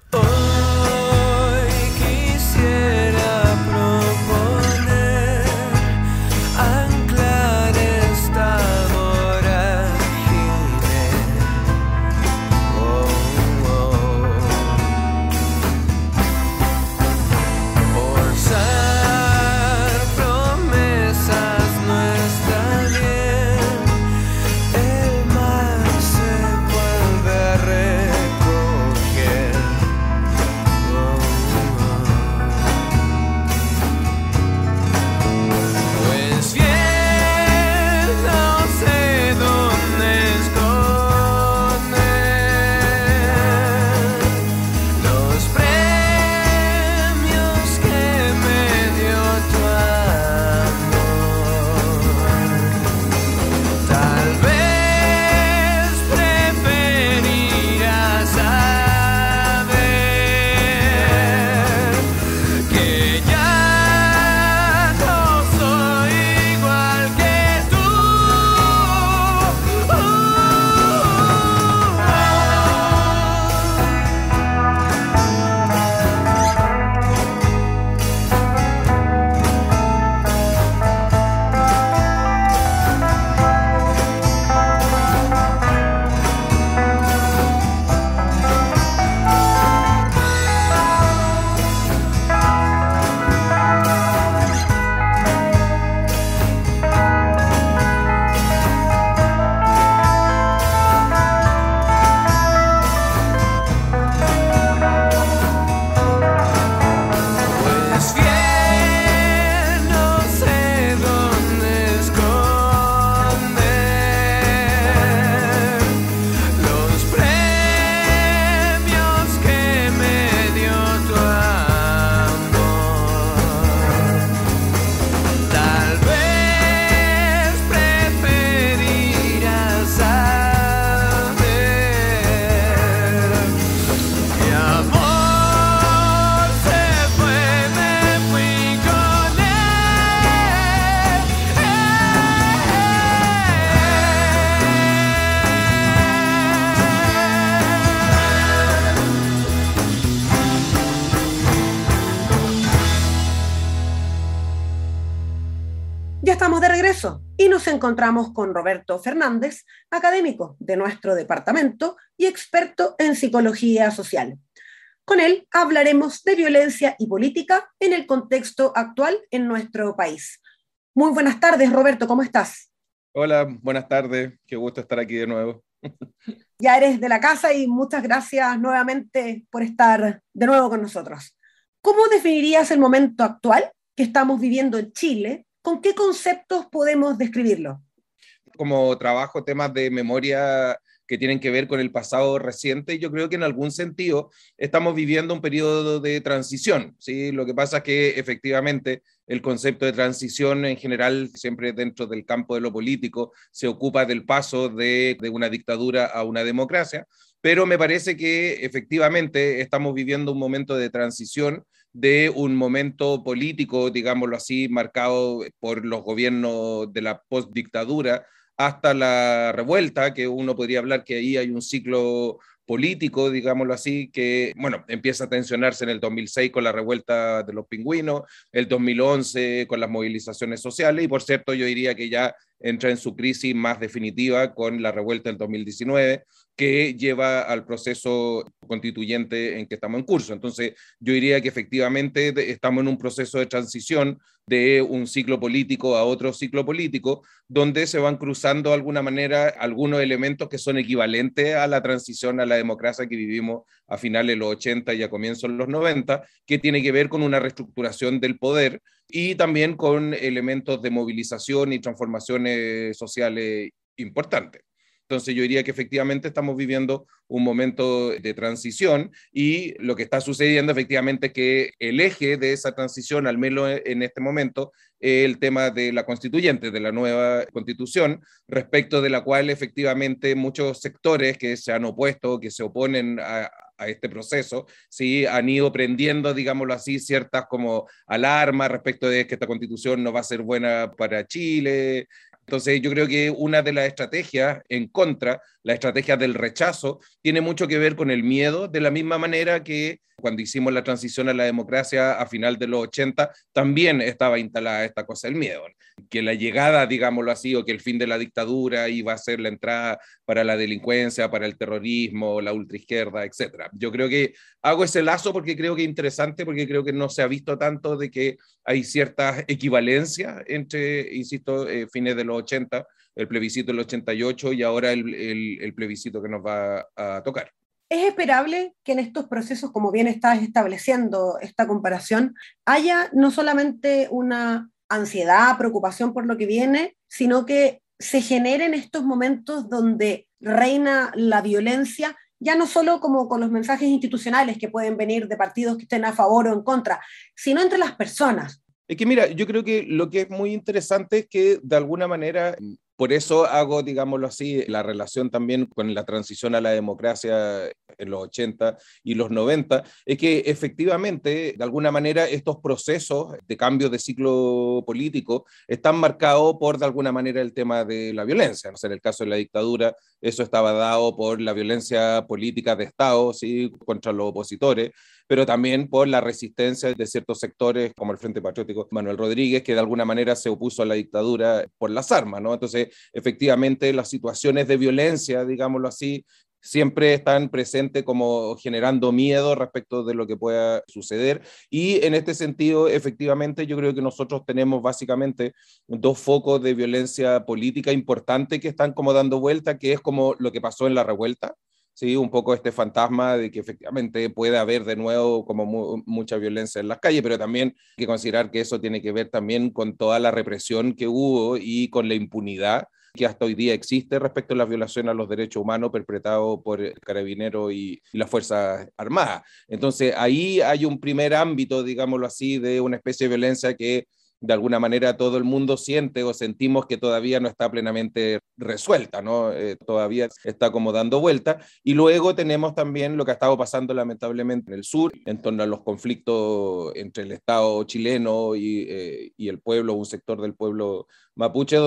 Hoy quisiera proponer anclar esta vorágine. Oh, oh. Forzar promesas no está bien. El mar se vuelve a recoger. Oh, oh. estamos de regreso y nos encontramos con Roberto Fernández, académico de nuestro departamento y experto en psicología social. Con él hablaremos de violencia y política en el contexto actual en nuestro país. Muy buenas tardes, Roberto, ¿cómo estás? Hola, buenas tardes, qué gusto estar aquí de nuevo. Ya eres de la casa y muchas gracias nuevamente por estar de nuevo con nosotros. ¿Cómo definirías el momento actual que estamos viviendo en Chile? ¿Con qué conceptos podemos describirlo? Como trabajo temas de memoria que tienen que ver con el pasado reciente, yo creo que en algún sentido estamos viviendo un periodo de transición, ¿sí? Lo que pasa es que efectivamente el concepto de transición en general, siempre dentro del campo de lo político, se ocupa del paso de, de una dictadura a una democracia, pero me parece que efectivamente estamos viviendo un momento de transición, de un momento político, digámoslo así, marcado por los gobiernos de la postdictadura hasta la revuelta, que uno podría hablar que ahí hay un ciclo político, digámoslo así, que, bueno, empieza a tensionarse en el dos mil seis con la revuelta de los pingüinos, el dos mil once con las movilizaciones sociales, y por cierto yo diría que ya entra en su crisis más definitiva con la revuelta del dos mil diecinueve, que lleva al proceso constituyente en que estamos en curso. Entonces, yo diría que efectivamente estamos en un proceso de transición de un ciclo político a otro ciclo político, donde se van cruzando de alguna manera algunos elementos que son equivalentes a la transición a la democracia que vivimos a finales de los ochenta y a comienzos de los noventa, que tiene que ver con una reestructuración del poder y también con elementos de movilización y transformaciones sociales importantes. Entonces yo diría que efectivamente estamos viviendo un momento de transición y lo que está sucediendo efectivamente es que el eje de esa transición, al menos en este momento, es el tema de la constituyente, de la nueva constitución, respecto de la cual efectivamente muchos sectores que se han opuesto, que se oponen a, a este proceso, sí, han ido prendiendo, digámoslo así, ciertas como alarmas respecto de que esta constitución no va a ser buena para Chile. Entonces yo creo que una de las estrategias en contra, la estrategia del rechazo, tiene mucho que ver con el miedo, de la misma manera que cuando hicimos la transición a la democracia a final de los ochenta, también estaba instalada esta cosa del miedo, que la llegada, digámoslo así, o que el fin de la dictadura iba a ser la entrada para la delincuencia, para el terrorismo, la ultraizquierda, etcétera. Yo creo que hago ese lazo porque creo que es interesante, porque creo que no se ha visto tanto de que hay ciertas equivalencias entre, insisto, eh, fines de los ochenta, el plebiscito del ochenta y ocho y ahora el, el, el plebiscito que nos va a tocar. ¿Es esperable que en estos procesos, como bien estás estableciendo esta comparación, haya no solamente una ansiedad, preocupación por lo que viene, sino que se generen estos momentos donde reina la violencia, ya no solo como con los mensajes institucionales que pueden venir de partidos que estén a favor o en contra, sino entre las personas? Es que mira, yo creo que lo que es muy interesante es que de alguna manera, por eso hago, digámoslo así, la relación también con la transición a la democracia en los ochenta y los noventa, es que efectivamente, de alguna manera, estos procesos de cambio de ciclo político están marcados por, de alguna manera, el tema de la violencia. No sé, en el caso de la dictadura, eso estaba dado por la violencia política de Estado, ¿sí?, contra los opositores, pero también por la resistencia de ciertos sectores, como el Frente Patriótico Manuel Rodríguez, que de alguna manera se opuso a la dictadura por las armas, ¿no? Entonces, efectivamente, las situaciones de violencia, digámoslo así, siempre están presentes como generando miedo respecto de lo que pueda suceder. Y en este sentido, efectivamente, yo creo que nosotros tenemos básicamente dos focos de violencia política importantes que están como dando vuelta, que es como lo que pasó en la revuelta. Sí, un poco este fantasma de que efectivamente puede haber de nuevo como mu mucha violencia en las calles, pero también hay que considerar que eso tiene que ver también con toda la represión que hubo y con la impunidad que hasta hoy día existe respecto a la violación a los derechos humanos perpetrado por el Carabinero y, y las Fuerzas Armadas. Entonces ahí hay un primer ámbito, digámoslo así, de una especie de violencia que de alguna manera todo el mundo siente o sentimos que todavía no está plenamente resuelta, ¿no? Eh, todavía está como dando vuelta. Y luego tenemos también lo que ha estado pasando lamentablemente en el sur, en torno a los conflictos entre el Estado chileno y, eh, y el pueblo, un sector del pueblo mapuche,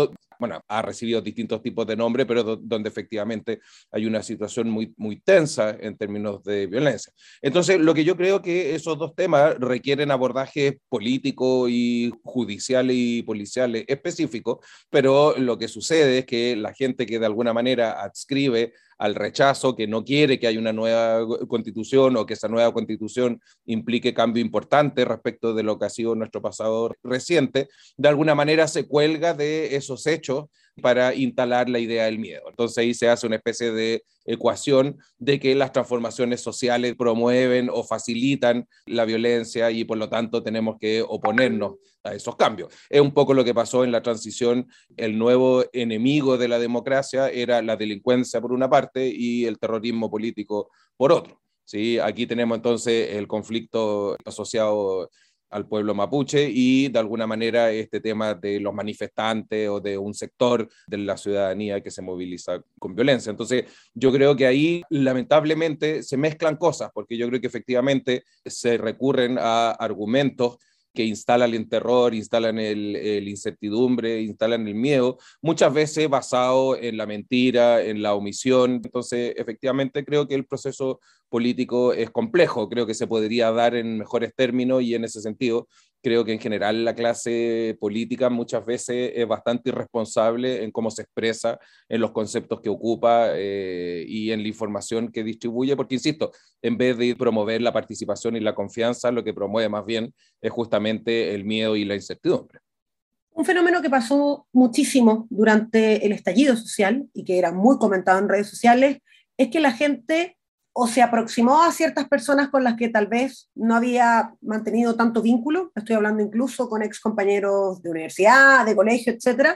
bueno, ha recibido distintos tipos de nombres, pero do, donde efectivamente hay una situación muy, muy tensa en términos de violencia. Entonces, lo que yo creo que esos dos temas requieren abordajes políticos y judiciales y policiales específicos, pero lo que sucede es que la gente que de alguna manera adscribe al rechazo, que no quiere que haya una nueva constitución o que esa nueva constitución implique cambio importante respecto de lo que ha sido nuestro pasado reciente, de alguna manera se cuelga de esos hechos para instalar la idea del miedo. Entonces ahí se hace una especie de ecuación de que las transformaciones sociales promueven o facilitan la violencia y por lo tanto tenemos que oponernos a esos cambios. Es un poco lo que pasó en la transición. El nuevo enemigo de la democracia era la delincuencia por una parte y el terrorismo político por otro. ¿Sí? Aquí tenemos entonces el conflicto asociado al pueblo mapuche y de alguna manera este tema de los manifestantes o de un sector de la ciudadanía que se moviliza con violencia. Entonces yo creo que ahí lamentablemente se mezclan cosas, porque yo creo que efectivamente se recurren a argumentos que instalan el terror, instalan el, el incertidumbre, instalan el miedo, muchas veces basado en la mentira, en la omisión. Entonces, efectivamente, creo que el proceso político es complejo, creo que se podría dar en mejores términos y en ese sentido creo que en general la clase política muchas veces es bastante irresponsable en cómo se expresa, en los conceptos que ocupa eh, y en la información que distribuye, porque insisto, en vez de promover la participación y la confianza, lo que promueve más bien es justamente el miedo y la incertidumbre. Un fenómeno que pasó muchísimo durante el estallido social y que era muy comentado en redes sociales es que la gente o se aproximó a ciertas personas con las que tal vez no había mantenido tanto vínculo, estoy hablando incluso con ex compañeros de universidad, de colegio, etcétera,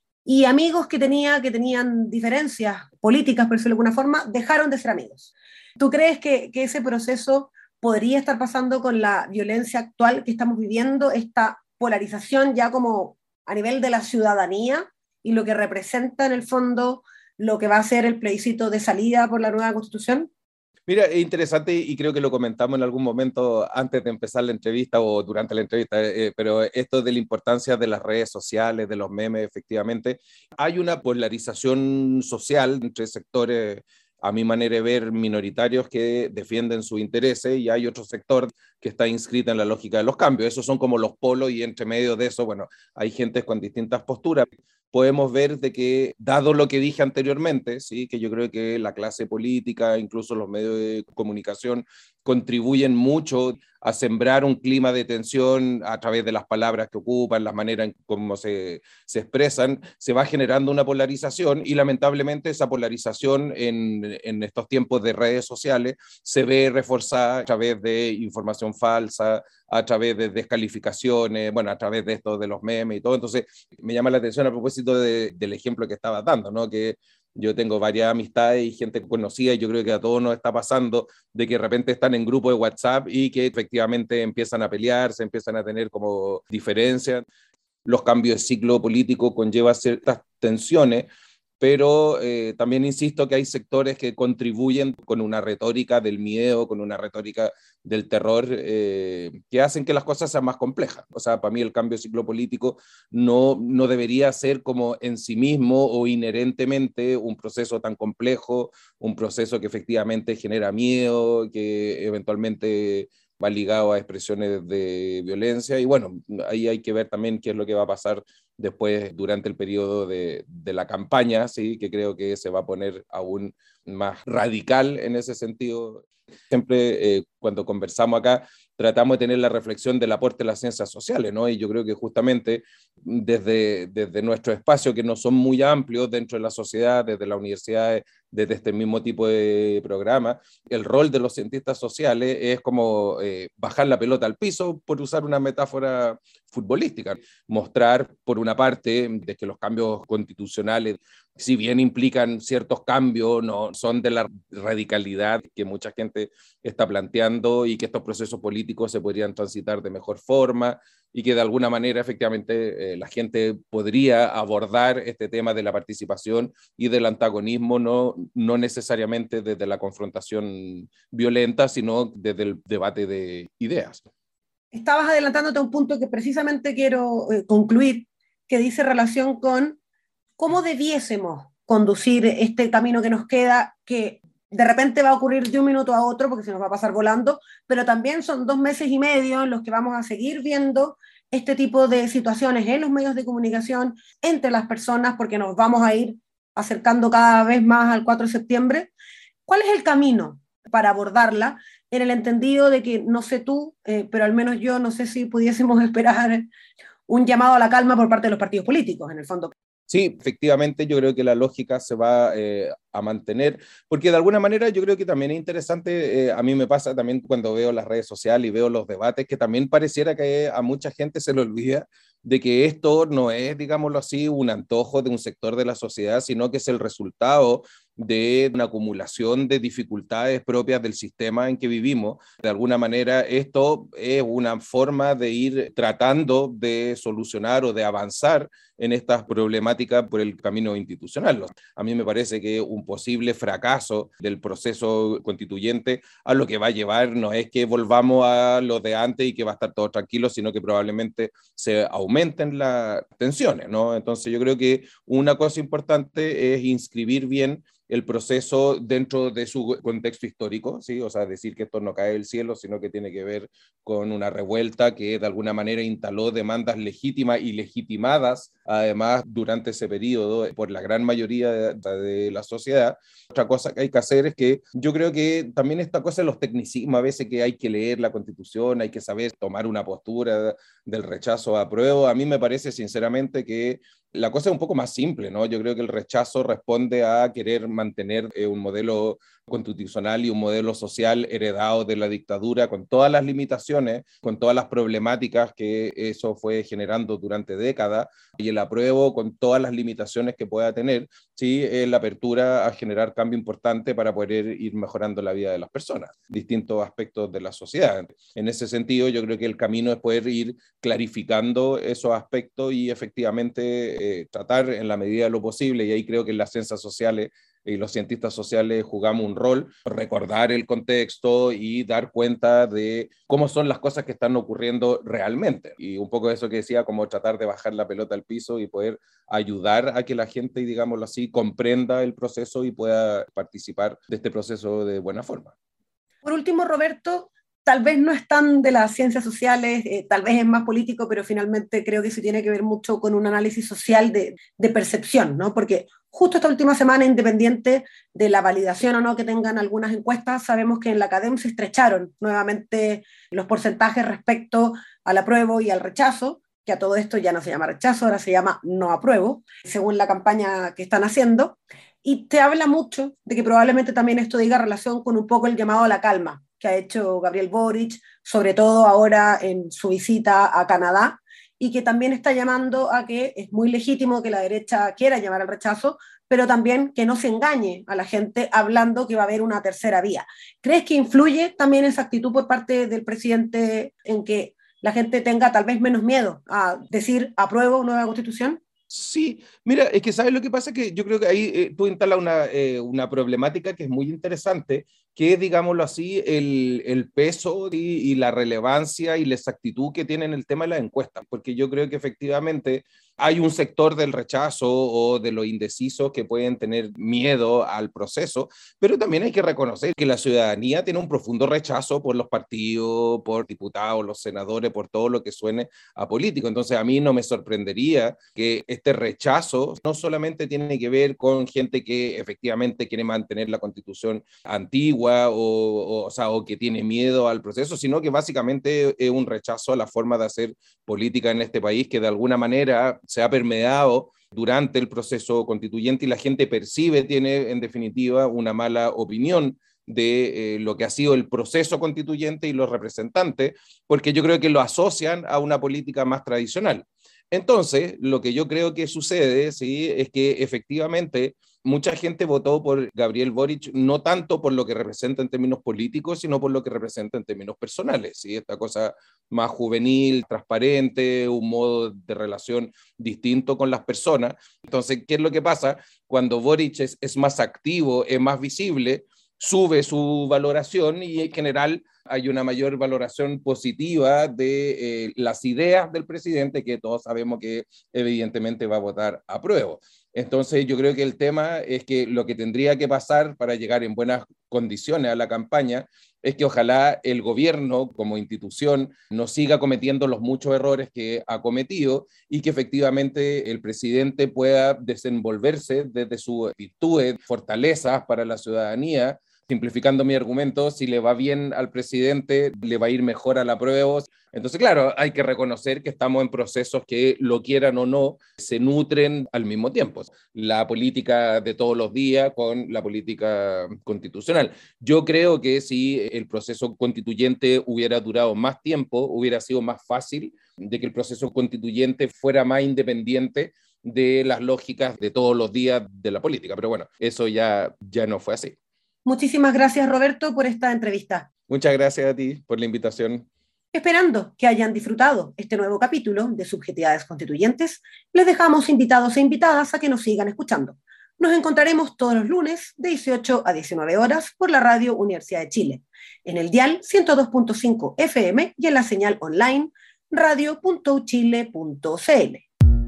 y amigos que, tenía, que tenían diferencias políticas, por decirlo de alguna forma, dejaron de ser amigos. ¿Tú crees que, que ese proceso podría estar pasando con la violencia actual que estamos viviendo, esta polarización ya como a nivel de la ciudadanía y lo que representa en el fondo lo que va a ser el plebiscito de salida por la nueva Constitución? Mira, es interesante y creo que lo comentamos en algún momento antes de empezar la entrevista o durante la entrevista, eh, pero esto de la importancia de las redes sociales, de los memes, efectivamente, hay una polarización social entre sectores, a mi manera de ver, minoritarios que defienden sus intereses y hay otro sector que está inscrito en la lógica de los cambios. Esos son como los polos y entre medio de eso, bueno, hay gente con distintas posturas. Podemos ver de que, dado lo que dije anteriormente, ¿sí? Que yo creo que la clase política, incluso los medios de comunicación, contribuyen mucho a sembrar un clima de tensión a través de las palabras que ocupan, las maneras en cómo se, se expresan, se va generando una polarización y lamentablemente esa polarización en, en estos tiempos de redes sociales se ve reforzada a través de información falsa, a través de descalificaciones, bueno, a través de esto de los memes y todo. Entonces, me llama la atención a propósito de, del ejemplo que estabas dando, ¿no? Que yo tengo varias amistades y gente conocida y yo creo que a todos nos está pasando de que de repente están en grupos de WhatsApp y que efectivamente empiezan a pelear, se empiezan a tener como diferencias. Los cambios de ciclo político conllevan ciertas tensiones, pero eh, también insisto que hay sectores que contribuyen con una retórica del miedo, con una retórica del terror, eh, que hacen que las cosas sean más complejas. O sea, para mí el cambio de ciclo político no, no debería ser como en sí mismo o inherentemente un proceso tan complejo, un proceso que efectivamente genera miedo, que eventualmente va ligado a expresiones de violencia y bueno, ahí hay que ver también qué es lo que va a pasar después durante el periodo de, de la campaña, ¿sí? Que creo que se va a poner aún más radical en ese sentido. Siempre eh, cuando conversamos acá tratamos de tener la reflexión del aporte de las ciencias sociales, ¿no? Y yo creo que justamente desde, desde nuestro espacio, que no son muy amplios dentro de la sociedad, desde la universidad, desde este mismo tipo de programa, el rol de los cientistas sociales es como eh, bajar la pelota al piso, por usar una metáfora futbolística, mostrar por una parte de que los cambios constitucionales, si bien implican ciertos cambios, no son de la radicalidad que mucha gente está planteando y que estos procesos políticos se podrían transitar de mejor forma y que de alguna manera efectivamente eh, la gente podría abordar este tema de la participación y del antagonismo no, no necesariamente desde la confrontación violenta, sino desde el debate de ideas. Estabas adelantándote a un punto que precisamente quiero eh, concluir, que dice relación con ¿cómo debiésemos conducir este camino que nos queda, que de repente va a ocurrir de un minuto a otro porque se nos va a pasar volando, pero también son dos meses y medio en los que vamos a seguir viendo este tipo de situaciones en los medios de comunicación, entre las personas, porque nos vamos a ir acercando cada vez más al cuatro de septiembre? ¿Cuál es el camino para abordarla? En el entendido de que, no sé tú, eh, pero al menos yo no sé si pudiésemos esperar un llamado a la calma por parte de los partidos políticos, en el fondo. Sí, efectivamente, yo creo que la lógica se va eh, a mantener, porque de alguna manera yo creo que también es interesante, eh, a mí me pasa también cuando veo las redes sociales y veo los debates, que también pareciera que a mucha gente se le olvida de que esto no es, digámoslo así, un antojo de un sector de la sociedad, sino que es el resultado de una acumulación de dificultades propias del sistema en que vivimos. De alguna manera, esto es una forma de ir tratando de solucionar o de avanzar en estas problemáticas por el camino institucional. A mí me parece que un posible fracaso del proceso constituyente a lo que va a llevar no es que volvamos a lo de antes y que va a estar todo tranquilo, sino que probablemente se aumenten las tensiones, ¿no? Entonces yo creo que una cosa importante es inscribir bien el proceso dentro de su contexto histórico, ¿sí? O sea, decir que esto no cae del cielo, sino que tiene que ver con una revuelta que de alguna manera instaló demandas legítimas y legitimadas, además, durante ese periodo por la gran mayoría de, de la sociedad. Otra cosa que hay que hacer es que yo creo que también esta cosa de los tecnicismos, a veces que hay que leer la Constitución, hay que saber tomar una postura del rechazo a apruebo. A mí me parece sinceramente que la cosa es un poco más simple, ¿no? Yo creo que el rechazo responde a querer mantener eh, un modelo constitucional y un modelo social heredado de la dictadura, con todas las limitaciones, con todas las problemáticas que eso fue generando durante décadas, y el apruebo con todas las limitaciones que pueda tener, sí, eh, la apertura a generar cambio importante para poder ir mejorando la vida de las personas, distintos aspectos de la sociedad. En ese sentido, yo creo que el camino es poder ir clarificando esos aspectos y efectivamente eh, tratar en la medida de lo posible, y ahí creo que en las ciencias sociales y los cientistas sociales jugamos un rol, recordar el contexto y dar cuenta de cómo son las cosas que están ocurriendo realmente. Y un poco eso que decía, como tratar de bajar la pelota al piso y poder ayudar a que la gente, digámoslo así, comprenda el proceso y pueda participar de este proceso de buena forma. Por último, Roberto, tal vez no es tan de las ciencias sociales, eh, tal vez es más político, pero finalmente creo que sí tiene que ver mucho con un análisis social de, de percepción, ¿no? Porque justo esta última semana, independiente de la validación o no que tengan algunas encuestas, sabemos que en la academia se estrecharon nuevamente los porcentajes respecto al apruebo y al rechazo, que a todo esto ya no se llama rechazo, ahora se llama no apruebo, según la campaña que están haciendo, y te habla mucho de que probablemente también esto diga relación con un poco el llamado a la calma que ha hecho Gabriel Boric, sobre todo ahora en su visita a Canadá, y que también está llamando a que es muy legítimo que la derecha quiera llamar al rechazo, pero también que no se engañe a la gente hablando que va a haber una tercera vía. ¿Crees que influye también esa actitud por parte del presidente en que la gente tenga tal vez menos miedo a decir apruebo nueva constitución? Sí, mira, es que ¿sabes lo que pasa? Que yo creo que ahí eh, tú instalas una, eh, una problemática que es muy interesante, que es, digámoslo así, el, el peso y, y la relevancia y la exactitud que tiene en el tema de las encuestas, porque yo creo que efectivamente hay un sector del rechazo o de los indecisos que pueden tener miedo al proceso, pero también hay que reconocer que la ciudadanía tiene un profundo rechazo por los partidos, por diputados, los senadores, por todo lo que suene a político. Entonces a mí no me sorprendería que este rechazo no solamente tiene que ver con gente que efectivamente quiere mantener la constitución antigua o, o, o, sea, o que tiene miedo al proceso, sino que básicamente es un rechazo a la forma de hacer política en este país que de alguna manera se ha permeado durante el proceso constituyente y la gente percibe, tiene en definitiva una mala opinión de eh, lo que ha sido el proceso constituyente y los representantes, porque yo creo que lo asocian a una política más tradicional. Entonces, lo que yo creo que sucede, ¿sí?, es que efectivamente mucha gente votó por Gabriel Boric no tanto por lo que representa en términos políticos, sino por lo que representa en términos personales, ¿sí? Esta cosa más juvenil, transparente, un modo de relación distinto con las personas. Entonces, ¿qué es lo que pasa? Cuando Boric es, es más activo, es más visible, sube su valoración y en general hay una mayor valoración positiva de eh, las ideas del presidente, que todos sabemos que evidentemente va a votar a prueba. Entonces yo creo que el tema es que lo que tendría que pasar para llegar en buenas condiciones a la campaña es que ojalá el gobierno como institución no siga cometiendo los muchos errores que ha cometido y que efectivamente el presidente pueda desenvolverse desde sus virtudes, fortalezas para la ciudadanía. Simplificando mi argumento, si le va bien al presidente, le va a ir mejor a la prueba. Entonces, claro, hay que reconocer que estamos en procesos que, lo quieran o no, se nutren al mismo tiempo. La política de todos los días con la política constitucional. Yo creo que si el proceso constituyente hubiera durado más tiempo, hubiera sido más fácil de que el proceso constituyente fuera más independiente de las lógicas de todos los días de la política. Pero bueno, eso ya, ya no fue así. Muchísimas gracias, Roberto, por esta entrevista. Muchas gracias a ti por la invitación. Esperando que hayan disfrutado este nuevo capítulo de Subjetividades Constituyentes, les dejamos invitados e invitadas a que nos sigan escuchando. Nos encontraremos todos los lunes de dieciocho a diecinueve horas por la Radio Universidad de Chile, en el dial ciento dos punto cinco F M y en la señal online radio punto u chile punto c l.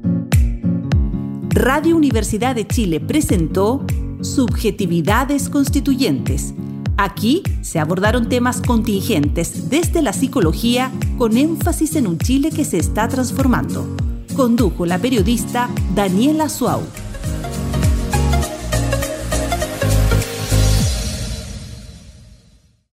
Radio Universidad de Chile presentó Subjetividades Constituyentes. Aquí se abordaron temas contingentes desde la psicología con énfasis en un Chile que se está transformando. Condujo la periodista Daniela Suau.